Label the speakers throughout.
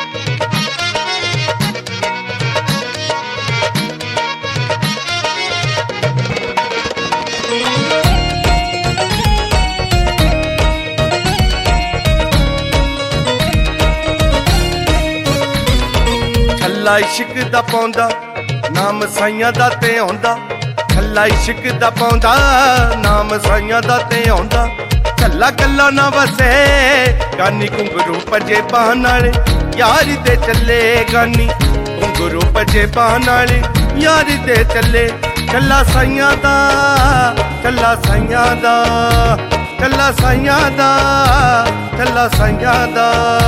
Speaker 1: ਛੱਲਾ ਇਸ਼ਕ ਦਾ ਪਾਉਂਦਾ ਨਾਮ ਸਾਈਆਂ ਦਾ ਤੇ ਆਉਂਦਾ, ਛੱਲਾ ਇਸ਼ਕ ਦਾ ਪਾਉਂਦਾ ਨਾਮ ਸਾਈਆਂ ਦਾ ਤੇ ਆਉਂਦਾ। ਛੱਲਾ ਕੱਲਾ ਨਾ ਵਸੇ ਗਾਨੀ ਘੁੰਗਰੂ ਭਜੇ ਬਾਹ ਨਾਲੇ ਯਾਰੀ ਦੇ ਚੱਲੇ, ਗਾਨੀ ਘੁੰਗਰੂ ਭਜੇ ਬਾਹ ਨਾਲੇ ਯਾਰੀ ਦੇ ਚੱਲੇ। ਛੱਲਾ ਸਾਈਆਂ ਦਾ, ਛੱਲਾ ਸਾਈਆਂ ਦਾ, ਛੱਲਾ ਸਾਈਆਂ ਦਾ, ਛੱਲਾ ਸਾਈਆਂ ਦਾ।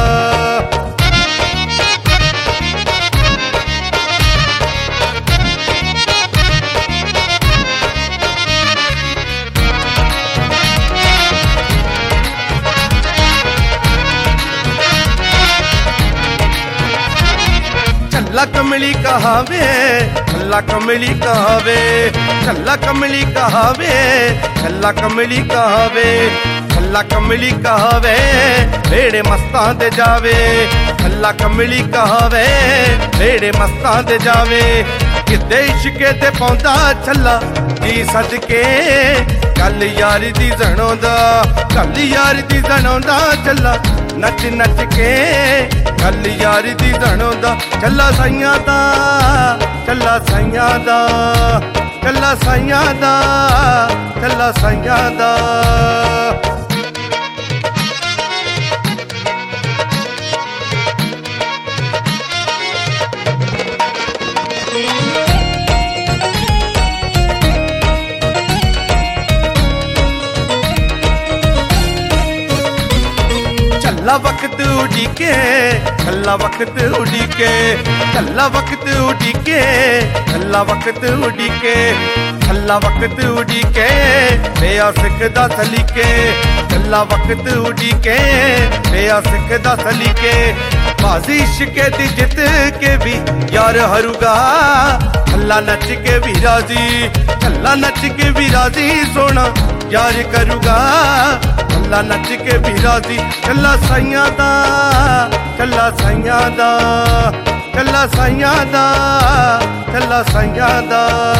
Speaker 1: छल्ला कमली कहावे, छल्ला कमली कहावे, छल्ला कमली कहावे, छल्ला कमली कहावे, छल्ला कमली कहावे बेड़े मस्तां दे जावे। छल्ला कमली कहावे बेड़े मस्तां दे जावे। किते इश्के ते पौंदा छल्ला जी सदके, गल यारी दी जणोंदा, गल यारी दी जणोंदा। छल्ला नच नच के गल यारी दी जणोंदा। छल्ला साइयां दा, छल्ला साइयां दा, छल्ला साइयां दा, छल्ला साइयां दा। छल्ला वक्त उड़ीके, छल्ला वक्त उड़ीके, छल्ला वक्त उड़ीके, छल्ला वक्त उड़ीके, छल्ला वक्त उड़ीके बेया सिखदा सलीके। छल्ला वक्त उड़ीके बेया सिखदा सलीके। बाजी इश्के दी जित के भी यार हरूगा, छल्ला नच के भी राजी, छल्ला नच के भी राजी। सोना यार करूगा छल्ला नच के भी राजी। छल्ला साइयां दा, छल्ला साइयां दा, छल्ला साइयां दा, छल्ला साइयां दा।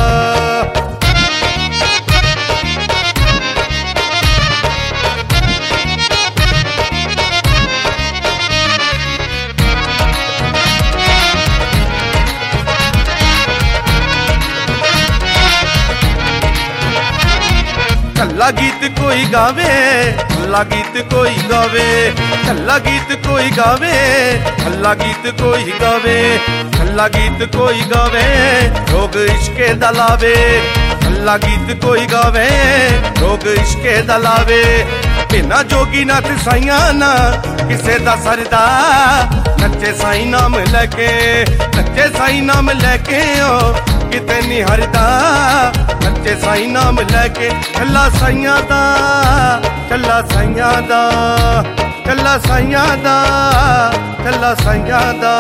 Speaker 1: छल्ला गीत कोई गावे, छल्ला गीत कोई गावे, छल्ला गीत कोई गावे, छल्ला गीत कोई गावे, छल्ला गीत कोई गावे लोग इश्के दा लावे। छल्ला गीत कोई गावे लोग इश्के दा लावे। बिना जोगी नाथ साइयां ना किसे दा सरदा, नच्चे साईं नाम लैके, नच्चे साईं नाम लैके ओ किते नहीं हरदा। नच्चे साईं नाम लैके छल्ला साइयां दा, छल्ला साइयां दा, छल्ला साइयां दा, छल्ला साइयां दा।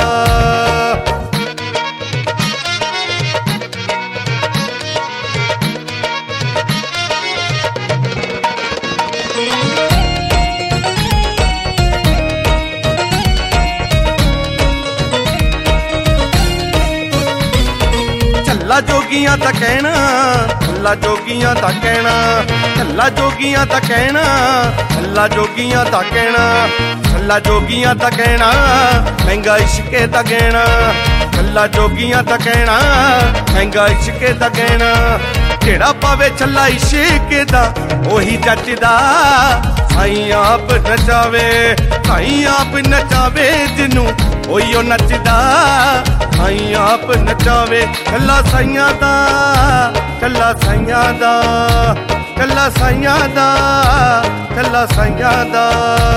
Speaker 1: छल्ला जोगियां दा कहना, छल्ला जोगियां दा कहना, छल्ला जोगियां दा कहना, छल्ला जोगियां दा कहना, छल्ला जोगियां दा कहना महंगा इश्के दा गहना। छल्ला जोगियां दा कहना महंगा इश्के दा गहना। जेड़ा पावे छल्ला इश्के दा ओही जचदा, साईं आप नचावे, साईं आप नचावे जिन्नू ओही नचदा। साईं आप नचावे छल्ला साइयां दा, छल्ला साइयां दा, छल्ला साइयां दा, छल्ला साइयां दा।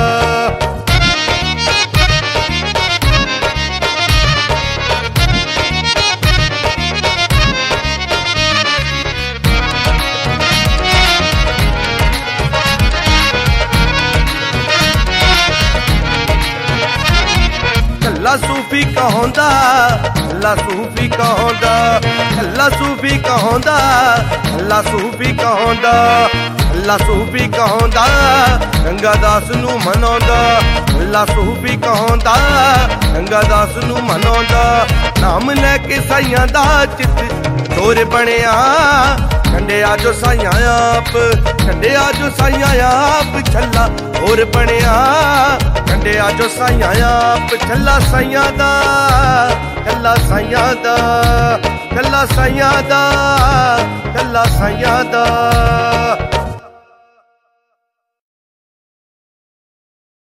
Speaker 1: छल्ला सूफी कहौंदा, छल्ला सूफी कहौंदा, छल्ला सूफी कहौंदा, छल्ला सूफी कहौंदा, ਕੱਲਾ ਸੂਫੀ ਕਹਾਉਂਦਾ ਗੰਗਾ ਦਾਸ ਨੂੰ ਮਨਾਉਂਦਾ, ਕੱਲਾ ਸੂਫੀ ਕਹਾਉਂਦਾ ਗੰਗਾ ਦਾਸ ਨੂੰ ਮਨਾਉਂਦਾ। ਨਾਮ ਲੈ ਕੇ ਸਾਈਆਂ ਦਾ ਚਿੱਤ ਚੋਰ ਬਣਿਆ, ਛੱਡਿਆ ਜੋ ਸਾਈਆਂ ਆਪ, ਛੱਡਿਆ ਜੋ ਸਾਈਆਂ ਆਪ ਛੱਲਾ ਹੋਰ ਬਣਿਆ, ਛੱਡਿਆ ਜੋ ਸਾਈਆਂ ਆਪ ਛੱਲਾ ਸਾਈਆਂ ਦਾ, ਕੱਲਾ ਸਾਈਆਂ ਦਾ, ਕੱਲਾ ਸਾਈਆਂ ਦਾ, ਕੱਲਾ ਸਾਈਆਂ ਦਾ।